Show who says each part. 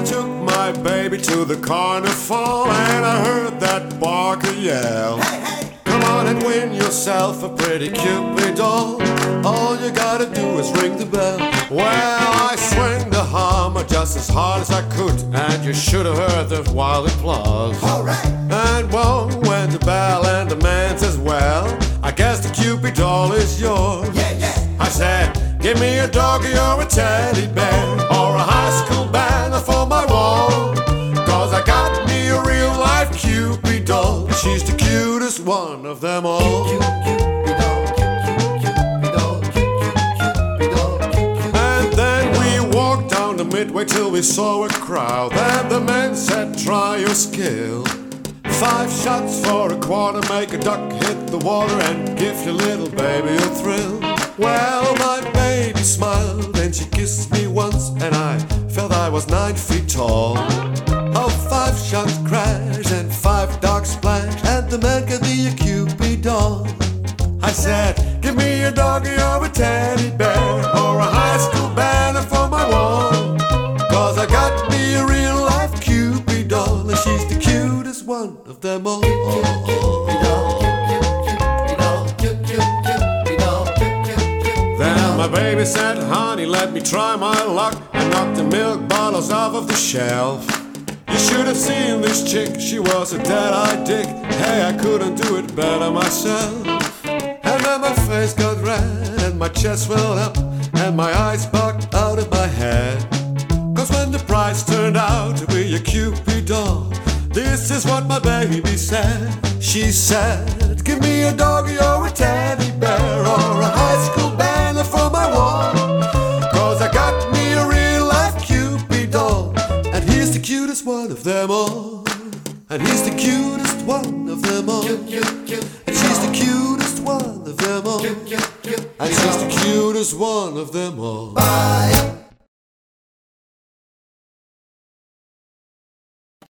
Speaker 1: I took my baby to the carnival and I heard that barker yell. Come on and win yourself a pretty Cupid doll. All you gotta do is ring the bell. Well, I swing the hammer just as hard as I could, and you should have heard the wild applause.
Speaker 2: Alright.
Speaker 1: And whoa, went the bell and the man says, well, I guess the Cupid doll is yours.
Speaker 2: Yeah.
Speaker 1: I said, give me a doggy or a teddy bear or a high school banner for my wall. Cause I got me a real life Cupid doll. She's the cutest one of them all. And then we walked down the midway till we saw a crowd. Then the man said, try your skill. 5 shots for a quarter, make a duck hit the water and give your little baby a thrill. Well, my baby smiled and she kissed me once, and I felt I was 9 feet tall. Oh, 5 shots crash and 5 ducks splash, and the man gave me a Cupid doll. I said, give me a doggy or a teddy bear or a high school banner for my wall. Cause I got me a real life Cupid doll, and she's the cutest one of them all. Then my baby said, honey, let me try my luck. I knocked the milk bottles off of the shelf. You should have seen this chick, she was a dead-eyed dick. Hey, I couldn't do it better myself. And then my face got red and my chest swelled up and my eyes bugged out of my head. Cause when the prize turned out to be a Cupid doll, this is what my baby said. She said, give me a doggy or a teddy bear or a high school banner for my wall. Cause I got me a real life Cupid doll, and he's the cutest one of them all. And he's the cutest one of them all. And she's the cutest one of them all. And she's the cutest one of them all.
Speaker 2: Bye.